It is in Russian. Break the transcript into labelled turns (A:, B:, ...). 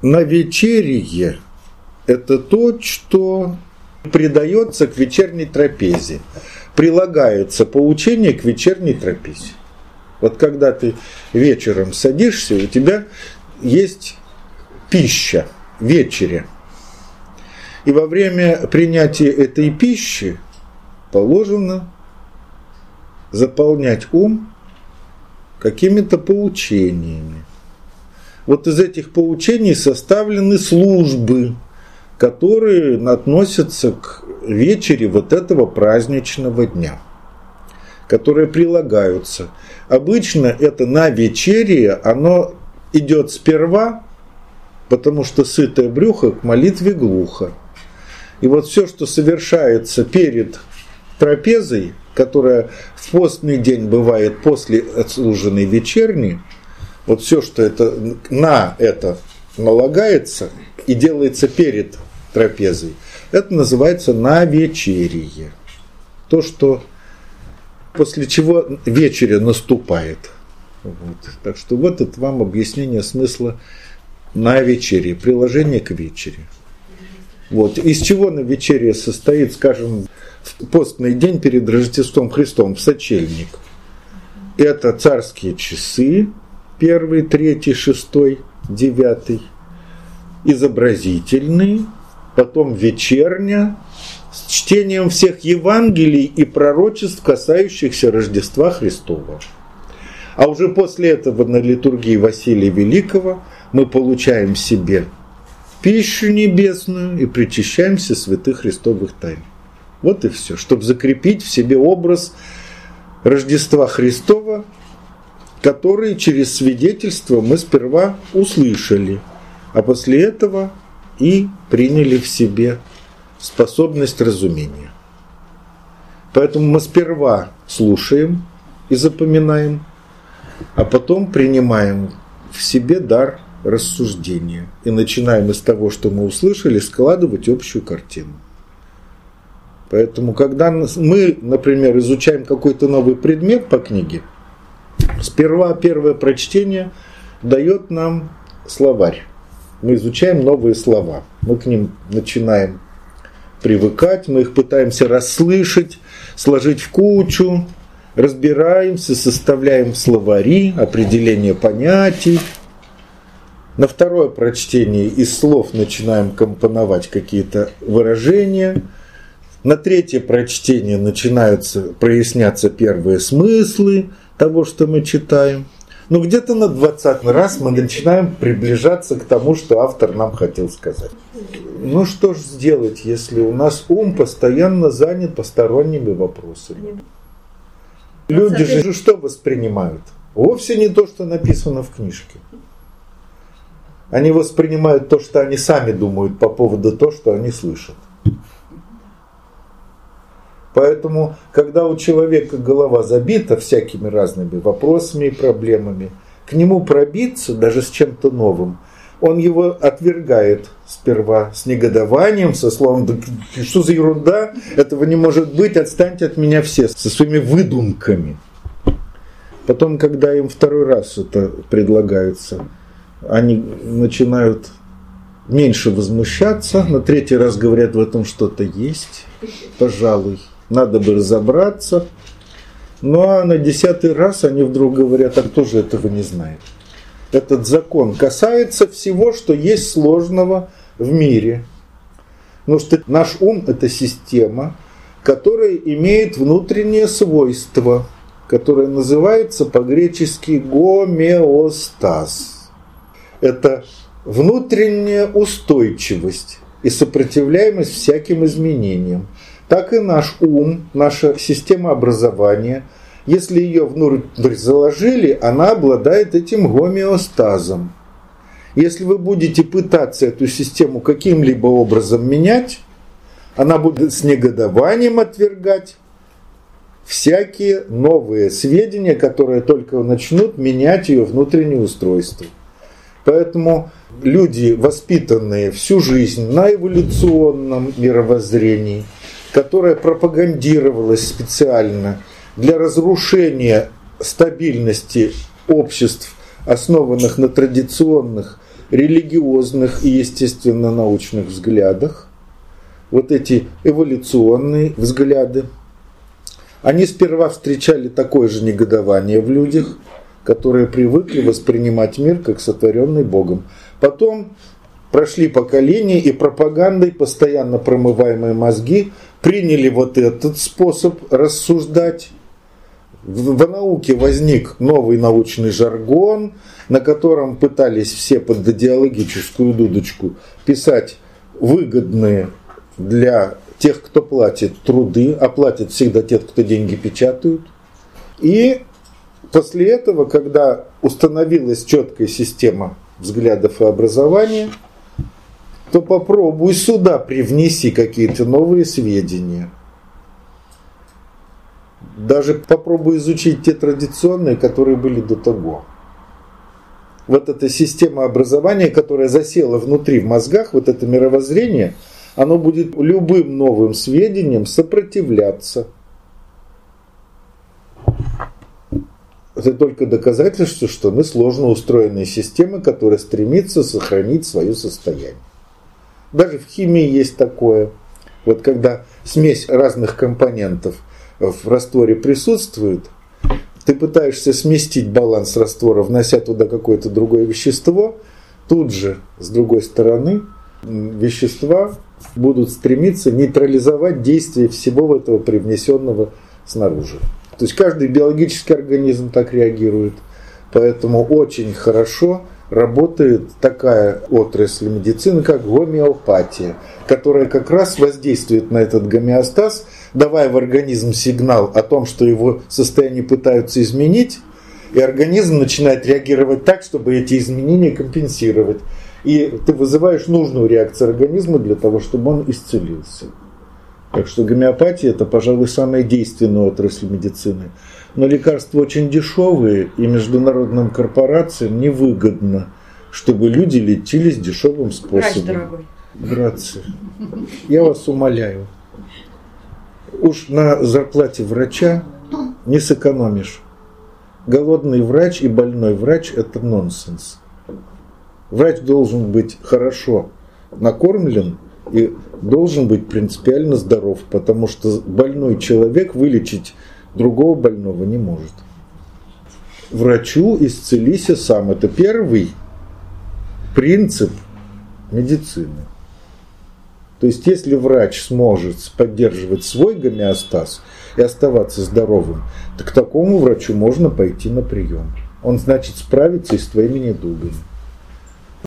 A: навечерие – это то, что придается к вечерней трапезе, прилагается поучение к вечерней трапезе. Вот когда ты вечером садишься, у тебя есть пища, вечеря. И во время принятия этой пищи положено заполнять ум какими-то поучениями. Вот из этих поучений составлены службы, которые относятся к вечере вот этого праздничного дня, которые прилагаются. Обычно это навечерие, оно идет сперва, потому что сытое брюхо к молитве глухо. И вот все, что совершается перед трапезой, которая в постный день бывает после отслуженной вечерни, вот все, что это на это налагается и делается перед трапезой, это называется навечерие. То, что после чего вечеря наступает. Вот. Так что вот это вам объяснение смысла навечерие, приложение к вечере. Вот. Из чего навечерие состоит, скажем, в постный день перед Рождеством Христом, в сочельник? Это царские часы, 1, 3, 6, 9, изобразительные, потом вечерня, с чтением всех Евангелий и пророчеств, касающихся Рождества Христова. А уже после этого на литургии Василия Великого мы получаем себе пищу небесную и причащаемся святых Христовых тайн. Вот и все, чтобы закрепить в себе образ Рождества Христова, который через свидетельство мы сперва услышали, а после этого и приняли в себе способность разумения. Поэтому мы сперва слушаем и запоминаем, а потом принимаем в себе дар рассуждения и начинаем из того, что мы услышали, складывать общую картину. Поэтому, когда мы, например, изучаем какой-то новый предмет по книге, сперва первое прочтение дает нам словарь. Мы изучаем новые слова, мы к ним начинаем привыкать, мы их пытаемся расслышать, сложить в кучу, разбираемся, составляем словари, определение понятий. На второе прочтение из слов начинаем компоновать какие-то выражения. На третье прочтение начинаются проясняться первые смыслы того, что мы читаем. Но где-то на 20-й раз мы начинаем приближаться к тому, что автор нам хотел сказать. Ну что ж сделать, если у нас ум постоянно занят посторонними вопросами? Люди же что воспринимают? Вовсе не то, что написано в книжке. Они воспринимают то, что они сами думают по поводу того, что они слышат. Поэтому, когда у человека голова забита всякими разными вопросами и проблемами, к нему пробиться даже с чем-то новым, он его отвергает сперва с негодованием, со словом: да что за ерунда, этого не может быть, отстаньте от меня все, со своими выдумками. Потом, когда им второй раз это предлагается, они начинают меньше возмущаться, на третий раз говорят: в этом что-то есть, пожалуй, надо бы разобраться. Ну а на 10-й раз они вдруг говорят: а кто же этого не знает? Этот закон касается всего, что есть сложного в мире. Потому что наш ум – это система, которая имеет внутреннее свойство, которое называется по-гречески гомеостаз. Это внутренняя устойчивость и сопротивляемость всяким изменениям. Так и наш ум, наша система образования, если ее внутрь заложили, она обладает этим гомеостазом. Если вы будете пытаться эту систему каким-либо образом менять, она будет с негодованием отвергать всякие новые сведения, которые только начнут менять ее внутреннее устройство. Поэтому люди, воспитанные всю жизнь на эволюционном мировоззрении, которое пропагандировалось специально для разрушения стабильности обществ, основанных на традиционных религиозных и естественно-научных взглядах, вот эти эволюционные взгляды, они сперва встречали такое же негодование в людях, которые привыкли воспринимать мир как сотворенный Богом. Потом прошли поколения, и пропагандой постоянно промываемые мозги приняли вот этот способ рассуждать. В науке возник новый научный жаргон, на котором пытались все под идеологическую дудочку писать выгодные для тех, кто платит, труды, а платят всегда те, кто деньги печатают. И после этого, когда установилась четкая система взглядов и образования, то попробуй сюда привнеси какие-то новые сведения. Даже попробуй изучить те традиционные, которые были до того. Вот эта система образования, которая засела внутри в мозгах, вот это мировоззрение, оно будет любым новым сведениям сопротивляться. Это только доказательство, что мы сложно устроенные системы, которые стремятся сохранить свое состояние. Даже в химии есть такое. Вот когда смесь разных компонентов в растворе присутствует, ты пытаешься сместить баланс раствора, внося туда какое-то другое вещество, тут же, с другой стороны, вещества будут стремиться нейтрализовать действие всего этого привнесенного снаружи. То есть каждый биологический организм так реагирует. Поэтому очень хорошо работает такая отрасль медицины, как гомеопатия, которая как раз воздействует на этот гомеостаз, давая в организм сигнал о том, что его состояние пытаются изменить, и организм начинает реагировать так, чтобы эти изменения компенсировать. И ты вызываешь нужную реакцию организма для того, чтобы он исцелился. Так что гомеопатия – это, пожалуй, самая действенная отрасль медицины. Но лекарства очень дешевые, и международным корпорациям невыгодно, чтобы люди лечились дешевым способом.
B: Врач дорогой.
A: Грация. Я вас умоляю. Уж на зарплате врача не сэкономишь. Голодный врач и больной врач – это нонсенс. Врач должен быть хорошо накормлен и должен быть принципиально здоров, потому что больной человек вылечить другого больного не может. Врачу исцелися сам. Это первый принцип медицины. То есть, если врач сможет поддерживать свой гомеостаз и оставаться здоровым, то к такому врачу можно пойти на прием. Он, значит, справится и с твоими недугами.